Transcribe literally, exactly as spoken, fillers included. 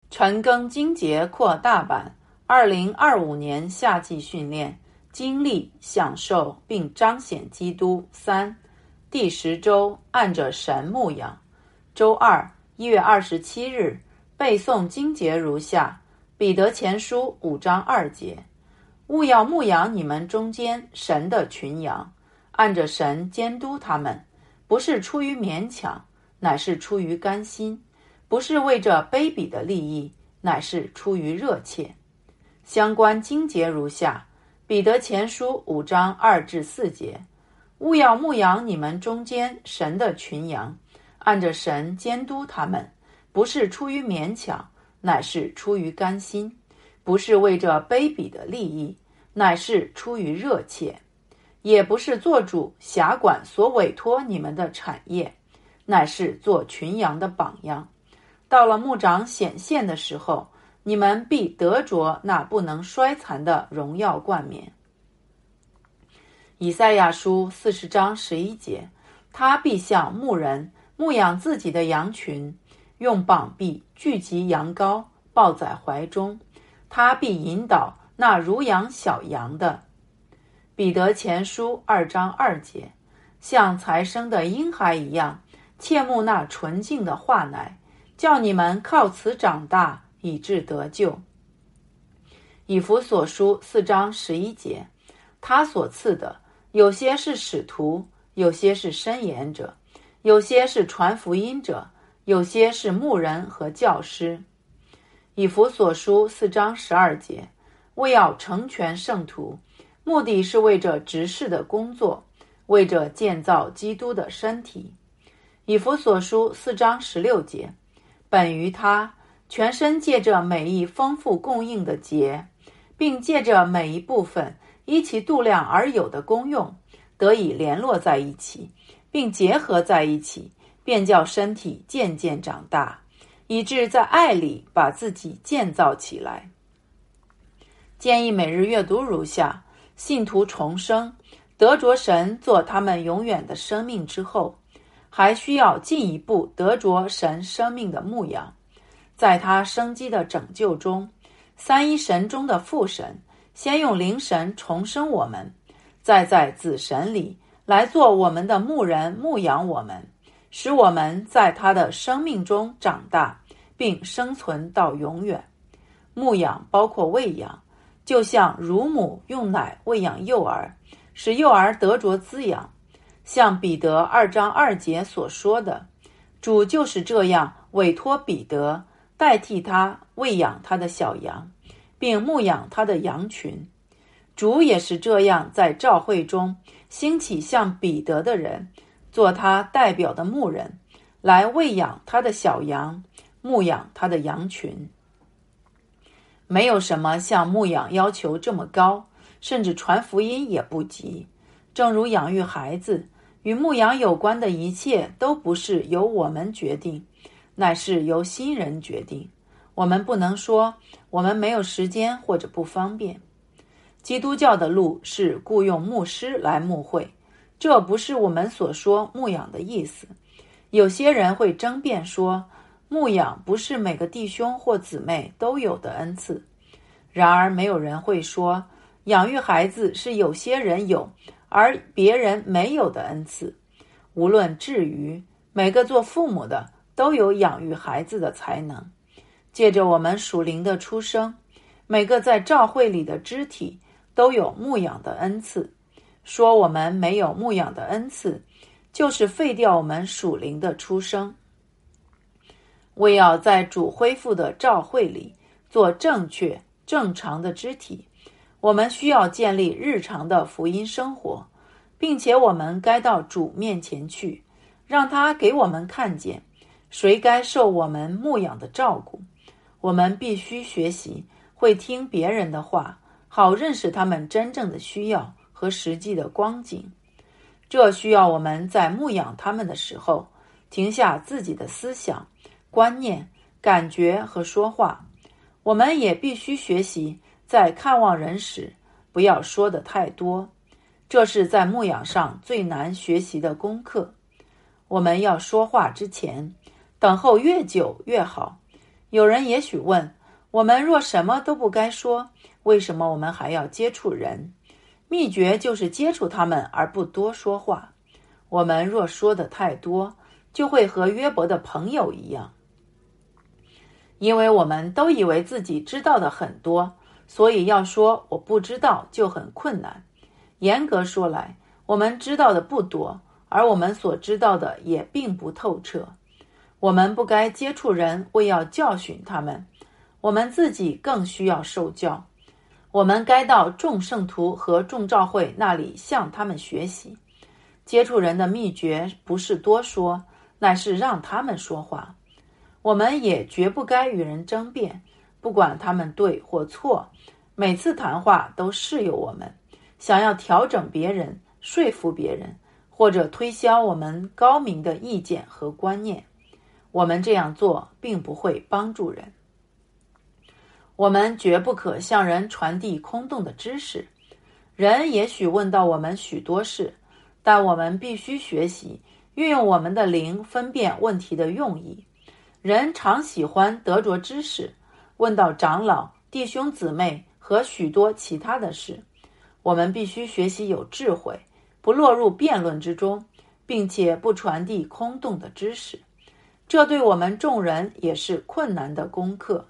陈庚精节扩大版二零二五年夏季训练，经历、享受并彰显基督三，第十周按着神牧养。周二一月二十七日背诵经节如下：彼得前书五章二节，务要牧养你们中间神的群羊，按着神监督他们，不是出于勉强，乃是出于甘心；不是为着卑鄙的利益，乃是出于热切。相关经节如下：彼得前书五章二至四节，务要牧养你们中间神的群羊，按着神监督他们，不是出于勉强，乃是出于甘心；不是为着卑鄙的利益，乃是出于热切；也不是做主辖管所委托你们的产业，乃是做群羊的榜样。到了牧长显现的时候，你们必得着那不能衰残的荣耀冠冕。以赛亚书四十章十一节，他必像牧人牧养自己的羊群，用膀臂聚集羊羔，抱在怀中，他必引导那如养小羊的。彼得前书二章二节，像才生的婴孩一样，切慕那纯净的话奶，叫你们靠此长大，以致得救。以弗所书四章十一节，他所赐的，有些是使徒，有些是申言者，有些是传福音者，有些是牧人和教师。以弗所书四章十二节，为要成全圣徒，目的是为着执事的工作，为着建造基督的身体。以弗所书四章十六节，本于他，全身借着每一丰富供应的节，并借着每一部分依其度量而有的功用，得以联络在一起，并结合在一起，便叫身体渐渐长大，以致在爱里把自己建造起来。建议每日阅读如下：信徒重生，得着神做他们永远的生命之后，还需要进一步得着神生命的牧养。在他生机的拯救中，三一神中的父神先用灵神重生我们，再在子神里来做我们的牧人，牧养我们，使我们在他的生命中长大，并生存到永远。牧养包括喂养，就像乳母用奶喂养幼儿，使幼儿得着滋养。像彼得二章二节所说的，主就是这样委托彼得，代替他喂养他的小羊，并牧养他的羊群。主也是这样在召会中兴起像彼得的人，做他代表的牧人，来喂养他的小羊，牧养他的羊群。没有什么像牧养要求这么高，甚至传福音也不及。正如养育孩子，与牧养有关的一切都不是由我们决定，乃是由新人决定。我们不能说我们没有时间或者不方便。基督教的路是雇用牧师来牧会，这不是我们所说牧养的意思。有些人会争辩说，牧养不是每个弟兄或姊妹都有的恩赐。然而没有人会说，养育孩子是有些人有而别人没有的恩赐。无论至于每个做父母的都有养育孩子的才能。借着我们属灵的出生，每个在教会里的肢体都有牧养的恩赐。说我们没有牧养的恩赐，就是废掉我们属灵的出生。为要在主恢复的教会里做正确正常的肢体，我们需要建立日常的福音生活，并且我们该到主面前去，让他给我们看见谁该受我们牧养的照顾。我们必须学习会听别人的话，好认识他们真正的需要和实际的光景。这需要我们在牧养他们的时候，停下自己的思想、观念、感觉和说话。我们也必须学习在看望人时不要说的太多，这是在牧养上最难学习的功课。我们要说话之前，等候越久越好， 有人也许问，我们若什么都不该说，为什么我们还要接触人？秘诀就是接触他们而不多说话。我们若说的太多，就会和约伯的朋友一样。因为我们都以为自己知道的很多，所以要说我不知道就很困难。严格说来，我们知道的不多，而我们所知道的也并不透彻。我们不该接触人，为要教训他们，我们自己更需要受教。我们该到众圣徒和众教会那里向他们学习。接触人的秘诀不是多说，乃是让他们说话。我们也绝不该与人争辩，不管他们对或错，每次谈话都适有我们，想要调整别人，说服别人，或者推销我们高明的意见和观念。我们这样做并不会帮助人。我们绝不可向人传递空洞的知识。人也许问到我们许多事，但我们必须学习运用我们的灵分辨问题的用意。人常喜欢得着知识，问到长老、弟兄姊妹和许多其他的事。我们必须学习有智慧，不落入辩论之中，并且不传递空洞的知识。这对我们众人也是困难的功课。